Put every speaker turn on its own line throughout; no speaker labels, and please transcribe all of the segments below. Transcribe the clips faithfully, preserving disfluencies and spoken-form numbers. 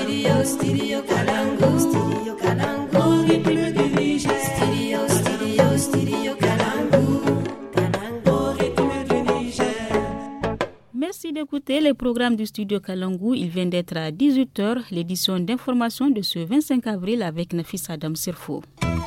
Studio, Studio Kalangu, Studio Kalangu, rythme du Niger. Studio, Studio, Studio Kalangu, Kalangu, rythme du Niger.
Merci d'écouter les programmes du Studio Kalangu. Il vient d'être à dix-huit heures, l'édition d'information de ce vingt-cinq avril avec Nafis Adam Sirfo.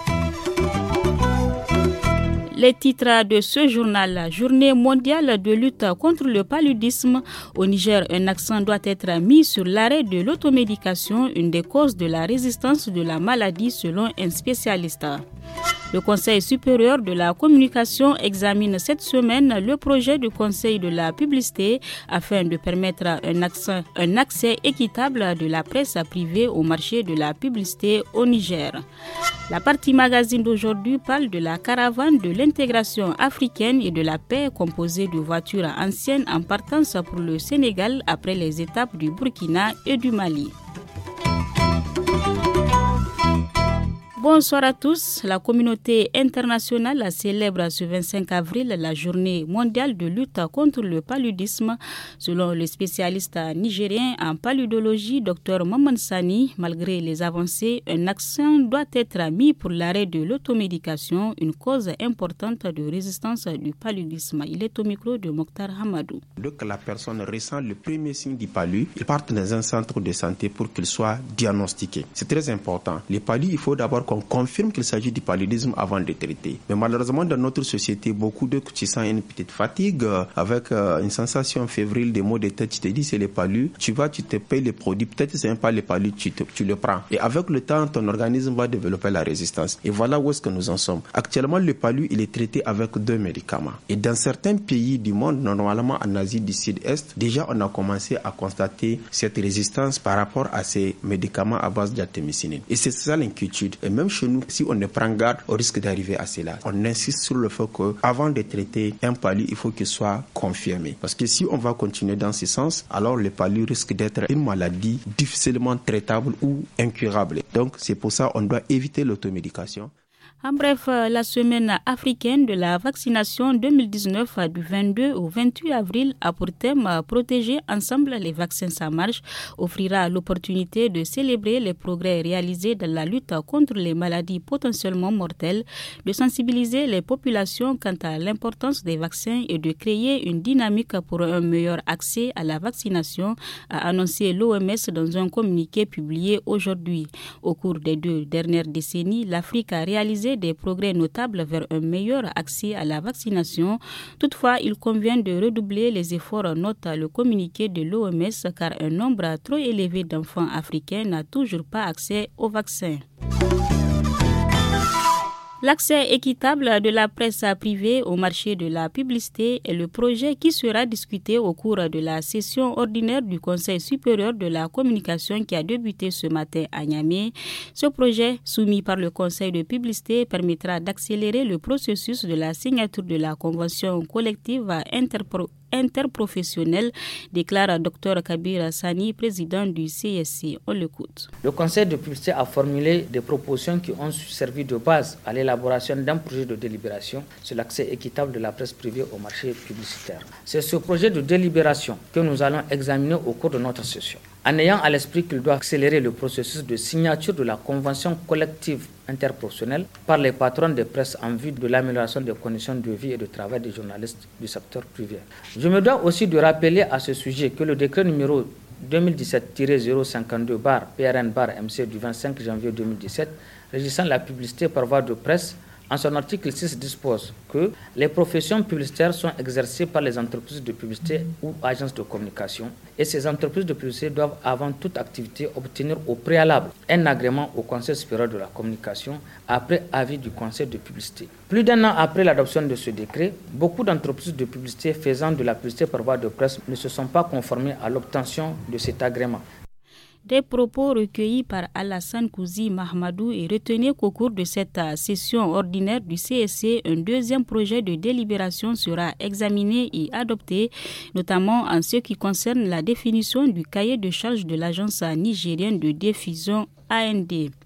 Les titres de ce journal, la journée mondiale de lutte contre le paludisme. Au Niger, un accent doit être mis sur l'arrêt de l'automédication, une des causes de la résistance de la maladie selon un spécialiste. Le Conseil supérieur de la communication examine cette semaine le projet du Conseil de la publicité afin de permettre un accès, un accès équitable de la presse privée au marché de la publicité au Niger. La partie magazine d'aujourd'hui parle de la caravane de l'intégration africaine et de la paix composée de voitures anciennes en partance pour le Sénégal après les étapes du Burkina et du Mali. Bonsoir à tous. La communauté internationale célèbre ce vingt-cinq avril la journée mondiale de lutte contre le paludisme. Selon le spécialiste nigérien en paludologie, Dr Maman Sani, malgré les avancées, un accent doit être mis pour l'arrêt de l'automédication, une cause importante de résistance du paludisme. Il est au micro de Mokhtar Hamadou.
Dès que la personne ressent le premier signe du palud, il part dans un centre de santé pour qu'il soit diagnostiqué. C'est très important. Les palud, il faut d'abord qu'on confirme qu'il s'agit du paludisme avant de traiter. Mais malheureusement, dans notre société, beaucoup de tu sens une petite fatigue euh, avec euh, une sensation fébrile, des maux de tête, tu te dis c'est les palud, tu vas, tu te payes les produits, peut-être c'est même pas les palud, tu, te, tu le prends. Et avec le temps, ton organisme va développer la résistance. Et voilà où est-ce que nous en sommes. Actuellement, le palud, il est traité avec deux médicaments. Et dans certains pays du monde, normalement en Asie du Sud-Est, déjà on a commencé à constater cette résistance par rapport à ces médicaments à base d'artémisinine. Et c'est ça l'inquiétude. Et même chez nous, si on ne prend garde, on risque d'arriver à cela. On insiste sur le fait qu'avant de traiter un palud, il faut qu'il soit confirmé. Parce que si on va continuer dans ce sens, alors le palud risque d'être une maladie difficilement traitable ou incurable. Donc c'est pour ça qu'on doit éviter l'automédication.
En bref, la semaine africaine de la vaccination deux mille dix-neuf du vingt-deux au vingt-huit avril a pour thème « Protéger ensemble les vaccins, ça marche » offrira l'opportunité de célébrer les progrès réalisés dans la lutte contre les maladies potentiellement mortelles, de sensibiliser les populations quant à l'importance des vaccins et de créer une dynamique pour un meilleur accès à la vaccination, a annoncé l'O M S dans un communiqué publié aujourd'hui. Au cours des deux dernières décennies, l'Afrique a réalisé des progrès notables vers un meilleur accès à la vaccination. Toutefois, il convient de redoubler les efforts, note le communiqué de l'O M S, car un nombre trop élevé d'enfants africains n'a toujours pas accès au vaccin. L'accès équitable de la presse privée au marché de la publicité est le projet qui sera discuté au cours de la session ordinaire du Conseil supérieur de la communication qui a débuté ce matin à Niamey. Ce projet, soumis par le Conseil de publicité, permettra d'accélérer le processus de la signature de la convention collective interpro- interprofessionnelle, déclare Dr Kabir Sani, président du C S C. On l'écoute.
Le Conseil de publicité a formulé des propositions qui ont servi de base à l'élaboration d'un projet de délibération sur l'accès équitable de la presse privée au marché publicitaire. C'est ce projet de délibération que nous allons examiner au cours de notre session, en ayant à l'esprit qu'il doit accélérer le processus de signature de la convention collective interprofessionnelle par les patrons de presse en vue de l'amélioration des conditions de vie et de travail des journalistes du secteur privé. Je me dois aussi de rappeler à ce sujet que le décret numéro deux mille dix-sept tiret zéro cinquante-deux barre P R N barre M C du vingt-cinq janvier deux mille dix-sept régissant la publicité par voie de presse, en son article six dispose que les professions publicitaires sont exercées par les entreprises de publicité ou agences de communication et ces entreprises de publicité doivent avant toute activité obtenir au préalable un agrément au Conseil supérieur de la communication après avis du Conseil de publicité. Plus d'un an après l'adoption de ce décret, beaucoup d'entreprises de publicité faisant de la publicité par voie de presse ne se sont pas conformées à l'obtention de cet agrément.
Des propos recueillis par Alassane Kouzi Mahamadou et retenez qu'au cours de cette session ordinaire du C S C, un deuxième projet de délibération sera examiné et adopté, notamment en ce qui concerne la définition du cahier de charge de l'agence nigérienne de diffusion A N D.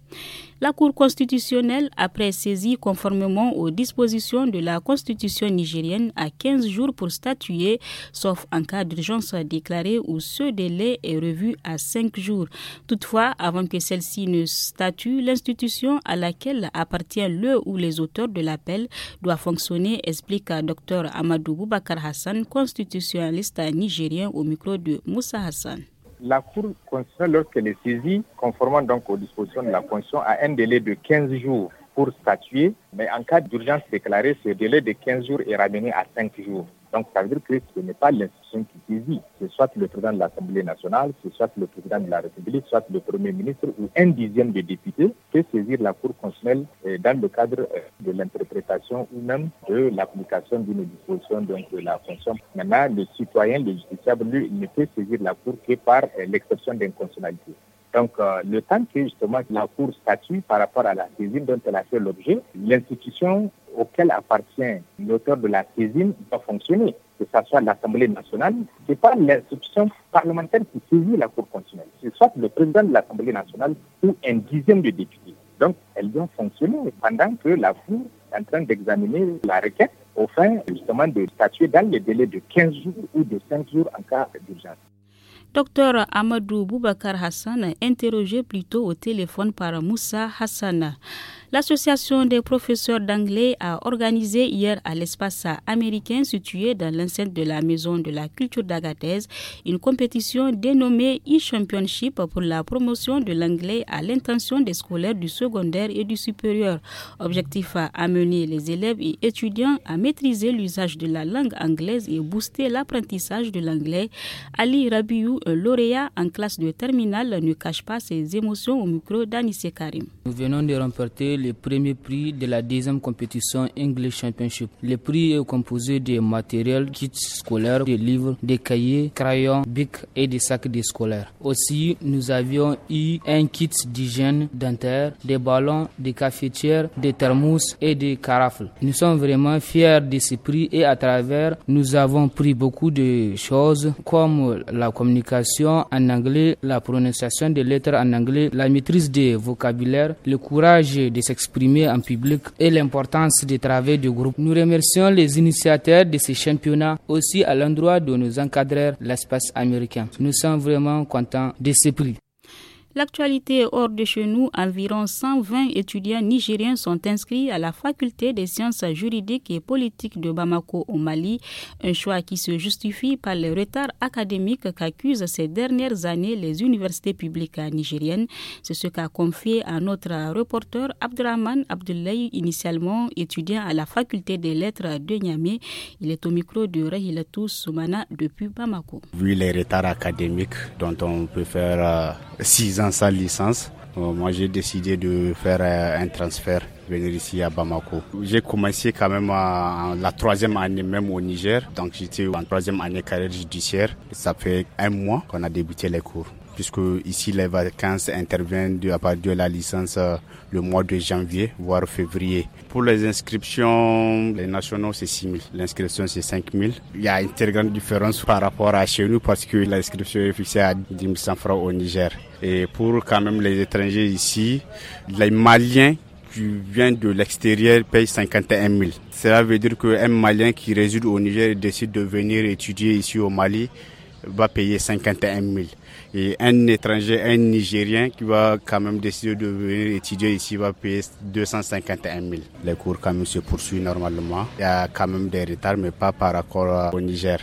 La Cour constitutionnelle, après saisie conformément aux dispositions de la Constitution nigérienne, a quinze jours pour statuer, sauf en cas d'urgence déclarée où ce délai est revu à cinq jours. Toutefois, avant que celle-ci ne statue, l'institution à laquelle appartient le ou les auteurs de l'appel doit fonctionner, explique Dr Amadou Boubacar Hassan, constitutionnaliste nigérien au micro de Moussa Hassan.
La Cour constitutionnelle, lorsqu'elle est saisie, conformément donc aux dispositions de la Constitution, a un délai de quinze jours pour statuer, mais en cas d'urgence déclarée, ce délai de quinze jours est ramené à cinq jours. Donc ça veut dire que ce n'est pas l'institution qui saisit, c'est soit le président de l'Assemblée nationale, c'est soit le président de la République, soit le Premier ministre ou un dixième des députés peut saisir la Cour constitutionnelle dans le cadre de l'interprétation ou même de l'application d'une disposition donc, de la Constitution. Maintenant, le citoyen, le justiciable, lui, il ne peut saisir la Cour que par l'exception d'inconstitutionnalité. Donc, euh, le temps que justement la Cour statue par rapport à la saisine dont elle a fait l'objet, l'institution auquel appartient l'auteur de la saisine doit fonctionner, que ce soit l'Assemblée nationale. Ce n'est pas l'institution parlementaire qui saisit la Cour constitutionnelle, c'est soit le président de l'Assemblée nationale ou un dixième de députés. Donc, elles doivent fonctionner pendant que la Cour est en train d'examiner la requête au fin justement de statuer dans les délais de quinze jours ou de cinq jours en cas d'urgence.
Docteur Amadou Boubacar Hassan, interrogé plus tôt au téléphone par Moussa Hassan. L'association des professeurs d'anglais a organisé hier à l'espace américain situé dans l'enceinte de la Maison de la Culture d'Agadez une compétition dénommée e-Championship pour la promotion de l'anglais à l'intention des scolaires du secondaire et du supérieur. Objectif à amener les élèves et étudiants à maîtriser l'usage de la langue anglaise et booster l'apprentissage de l'anglais. Ali Rabiou, un lauréat en classe de terminale, ne cache pas ses émotions au micro d'Anissé Karim.
Nous venons de remporter le premier prix de la deuxième compétition English Championship. Le prix est composé de matériel, kits scolaires, des livres, des cahiers, crayons, bics et des sacs de scolaires. Aussi, nous avions eu un kit d'hygiène dentaire, des ballons, des cafetières, des thermos et des carafes. Nous sommes vraiment fiers de ce prix et à travers, nous avons pris beaucoup de choses comme la communication en anglais, la prononciation des lettres en anglais, la maîtrise des vocabulaires, le courage de s'exprimer en public et l'importance des travaux de groupe. Nous remercions les initiateurs de ces championnats, aussi à l'endroit de nos encadreurs, l'espace américain. Nous sommes vraiment contents de ces prix.
L'actualité hors de chez nous, environ cent vingt étudiants nigériens sont inscrits à la faculté des sciences juridiques et politiques de Bamako au Mali, un choix qui se justifie par le retard académique qu'accusent ces dernières années les universités publiques nigériennes. C'est ce qu'a confié à notre reporter Abdurrahman Abdoulaye, initialement étudiant à la faculté des lettres de Niamey. Il est au micro de Rahilatou Soumana depuis Bamako.
Vu les retards académiques dont on peut faire euh, six ans sans licence, euh, moi j'ai décidé de faire euh, un transfert, venir ici à Bamako. J'ai commencé quand même à, à la troisième année même au Niger, donc j'étais en troisième année carrière judiciaire. Ça fait un mois qu'on a débuté les cours, puisque ici les vacances interviennent de, à partir de la licence euh, le mois de janvier, voire février. Pour les inscriptions, les nationaux c'est six mille, l'inscription c'est cinq mille. Il y a une très grande différence par rapport à chez nous parce que l'inscription est fixée à dix mille cent francs au Niger. Et pour quand même les étrangers ici, les Maliens qui viennent de l'extérieur payent cinquante et un mille. Cela veut dire qu'un Malien qui réside au Niger et décide de venir étudier ici au Mali va payer cinquante et un mille. Et un étranger, un Nigérien qui va quand même décider de venir étudier ici va payer deux cent cinquante et un mille. Les cours quand même se poursuivent normalement. Il y a quand même des retards, mais pas par rapport au Niger.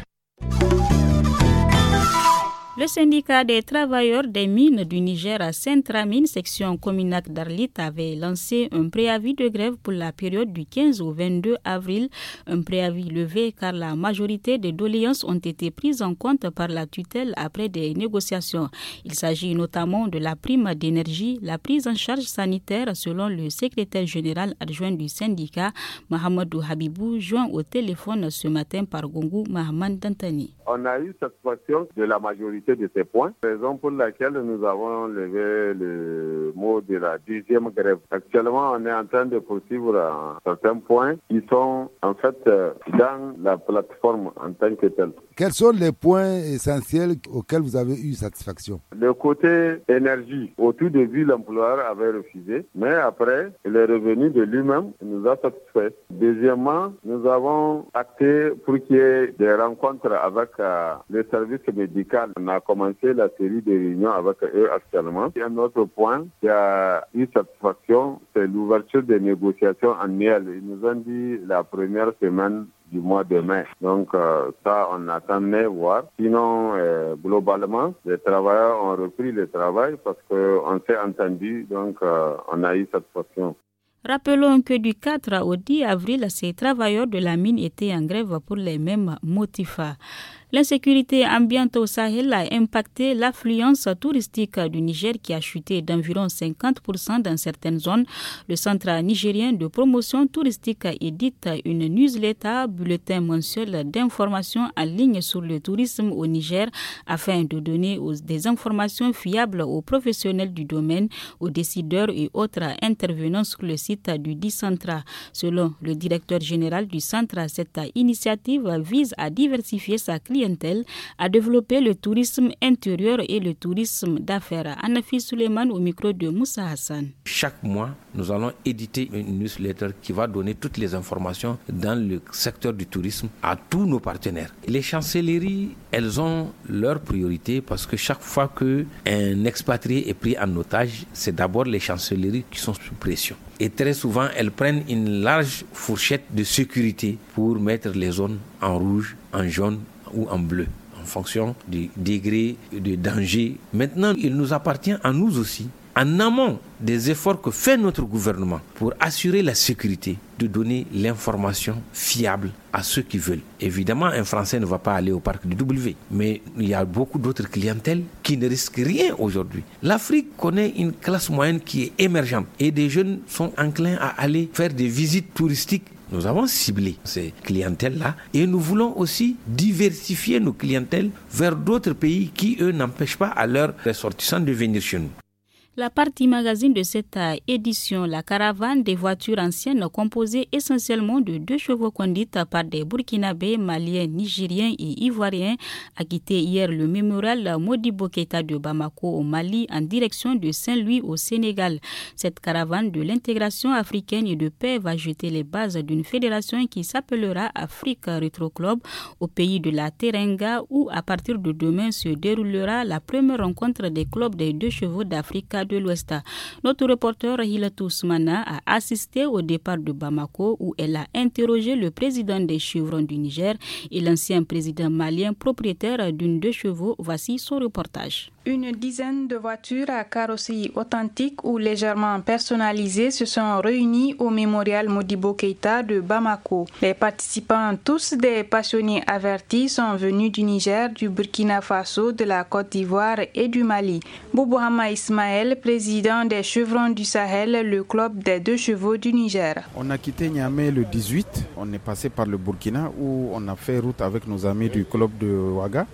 Le syndicat des travailleurs des mines du Niger à Sainte-Ramine, section Cominac d'Arlit, avait lancé un préavis de grève pour la période du quinze au vingt-deux avril. Un préavis levé car la majorité des doléances ont été prises en compte par la tutelle après des négociations. Il s'agit notamment de la prime d'énergie, la prise en charge sanitaire selon le secrétaire général adjoint du syndicat, Mohamedou Habibou, joint au téléphone ce matin par Gongou Mahaman Dantani.
On a eu satisfaction de la majorité de ces points, raison pour laquelle nous avons levé le mot de la deuxième grève. Actuellement, on est en train de poursuivre à certains points qui sont en fait dans la plateforme en tant que telle.
Quels sont les points essentiels auxquels vous avez eu satisfaction?
Le côté énergie, au tout début, l'employeur avait refusé, mais après, il est revenu de lui-même, il nous a satisfait. Deuxièmement, nous avons acté pour qu'il y ait des rencontres avec euh, les services médicaux. On a commencé la série de réunions avec eux actuellement. Et un autre point qui a eu satisfaction, c'est l'ouverture des négociations annuelles. Ils nous ont dit la première semaine du mois de mai. Donc euh, ça, on attendait voir. Sinon, euh, globalement, les travailleurs ont repris le travail parce qu'on s'est entendu, donc euh, on a eu satisfaction.
Rappelons que du quatre au dix avril, ces travailleurs de la mine étaient en grève pour les mêmes motifs. L'insécurité ambiante au Sahel a impacté l'affluence touristique du Niger qui a chuté d'environ cinquante pour cent dans certaines zones. Le Centre nigérien de promotion touristique édite une newsletter, bulletin mensuel d'information en ligne sur le tourisme au Niger afin de donner des informations fiables aux professionnels du domaine, aux décideurs et autres intervenants sur le site du dit centre. Selon le directeur général du centre, cette initiative vise à diversifier sa clientèle, à développer le tourisme intérieur et le tourisme d'affaires. Anafi Suleiman au micro de Moussa Hassan.
Chaque mois, nous allons éditer une newsletter qui va donner toutes les informations dans le secteur du tourisme à tous nos partenaires. Les chancelleries, elles ont leur priorité parce que chaque fois qu'un expatrié est pris en otage, c'est d'abord les chancelleries qui sont sous pression. Et très souvent, elles prennent une large fourchette de sécurité pour mettre les zones en rouge, en jaune ou en bleu, en fonction du degré de danger. Maintenant, il nous appartient à nous aussi, en amont des efforts que fait notre gouvernement pour assurer la sécurité, de donner l'information fiable à ceux qui veulent. Évidemment, un Français ne va pas aller au parc du W, mais il y a beaucoup d'autres clientèles qui ne risquent rien aujourd'hui. L'Afrique connaît une classe moyenne qui est émergente et des jeunes sont enclins à aller faire des visites touristiques. Nous avons ciblé ces clientèles-là et nous voulons aussi diversifier nos clientèles vers d'autres pays qui, eux, n'empêchent pas à leurs ressortissants de venir chez nous.
La partie magazine de cette édition, la caravane des voitures anciennes composée essentiellement de deux chevaux conduites par des Burkinabés, Maliens, Nigériens et Ivoiriens a quitté hier le mémorial Modibo Keïta de Bamako au Mali en direction de Saint-Louis au Sénégal. Cette caravane de l'intégration africaine et de paix va jeter les bases d'une fédération qui s'appellera Afrique Retro Club au pays de la Teranga où à partir de demain se déroulera la première rencontre des clubs des deux chevaux d'Afrique de l'Ouest. Notre reporter Hilatou Soumana a assisté au départ de Bamako où elle a interrogé le président des chevrons du Niger et l'ancien président malien propriétaire d'une deux chevaux. Voici son reportage.
Une dizaine de voitures à carrosserie authentique ou légèrement personnalisées se sont réunies au mémorial Modibo Keïta de Bamako. Les participants, tous des passionnés avertis, sont venus du Niger, du Burkina Faso, de la Côte d'Ivoire et du Mali. Boubouhama Ismaël, président des Chevrons du Sahel, le club des deux chevaux du Niger.
On a quitté Niamey le dix-huit, on est passé par le Burkina où on a fait route avec nos amis du club de Ouaga.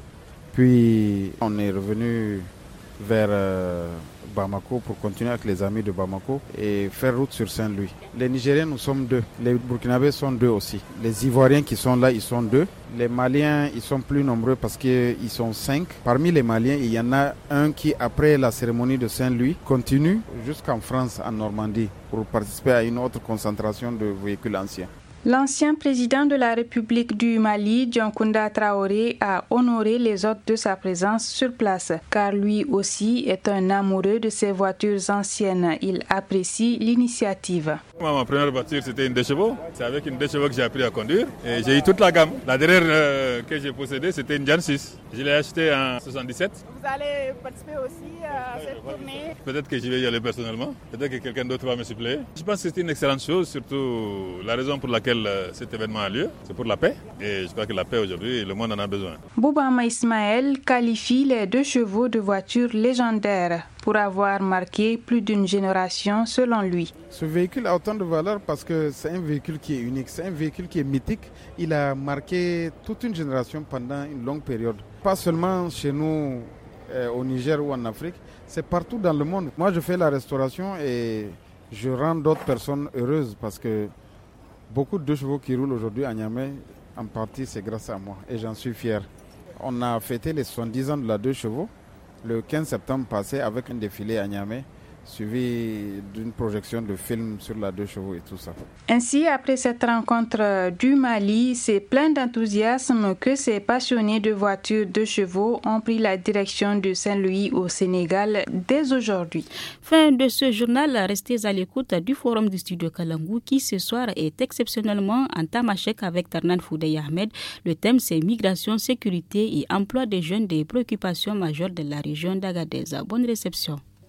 Puis on est revenu vers euh, Bamako pour continuer avec les amis de Bamako et faire route sur Saint-Louis. Les Nigériens, nous sommes deux. Les Burkinabés sont deux aussi. Les Ivoiriens qui sont là, ils sont deux. Les Maliens, ils sont plus nombreux parce qu'ils sont cinq. Parmi les Maliens, il y en a un qui, après la cérémonie de Saint-Louis, continue jusqu'en France, en Normandie, pour participer à une autre concentration de véhicules anciens.
L'ancien président de la République du Mali, Dioncounda Traoré, a honoré les hôtes de sa présence sur place, car lui aussi est un amoureux de ces voitures anciennes. Il apprécie l'initiative.
Ma première voiture, c'était une deux chevaux. C'est avec une deux chevaux que j'ai appris à conduire. Et j'ai eu toute la gamme. La dernière euh, que j'ai possédée, c'était une Jan six. Je l'ai achetée en soixante-dix-sept.
Vous allez participer aussi à cette tournée?
Peut-être que je vais y aller personnellement. Peut-être que quelqu'un d'autre va me suppléer. Je pense que c'est une excellente chose, surtout la raison pour laquelle cet événement a lieu, c'est pour la paix. Et je crois que la paix aujourd'hui, le monde en a besoin.
Boubama Ismaël qualifie les deux chevaux de voitures légendaires pour avoir marqué plus d'une génération selon lui.
Ce véhicule a autant de valeur parce que c'est un véhicule qui est unique, c'est un véhicule qui est mythique. Il a marqué toute une génération pendant une longue période. Pas seulement chez nous euh, au Niger ou en Afrique, c'est partout dans le monde. Moi je fais la restauration et je rends d'autres personnes heureuses parce que beaucoup de deux chevaux qui roulent aujourd'hui à Niamey, en partie c'est grâce à moi et j'en suis fier. On a fêté les soixante-dix ans de la deux chevaux le quinze septembre passé avec un défilé à Niamey, suivi d'une projection de films sur la deux chevaux et tout ça.
Ainsi, après cette rencontre du Mali, c'est plein d'enthousiasme que ces passionnés de voitures de chevaux ont pris la direction de Saint-Louis au Sénégal dès aujourd'hui.
Fin de ce journal, restez à l'écoute du forum du studio Kalangou qui ce soir est exceptionnellement en tamashek avec Tarnan Foudey Ahmed. Le thème c'est migration, sécurité et emploi des jeunes, des préoccupations majeures de la région d'Agadez. Bonne réception.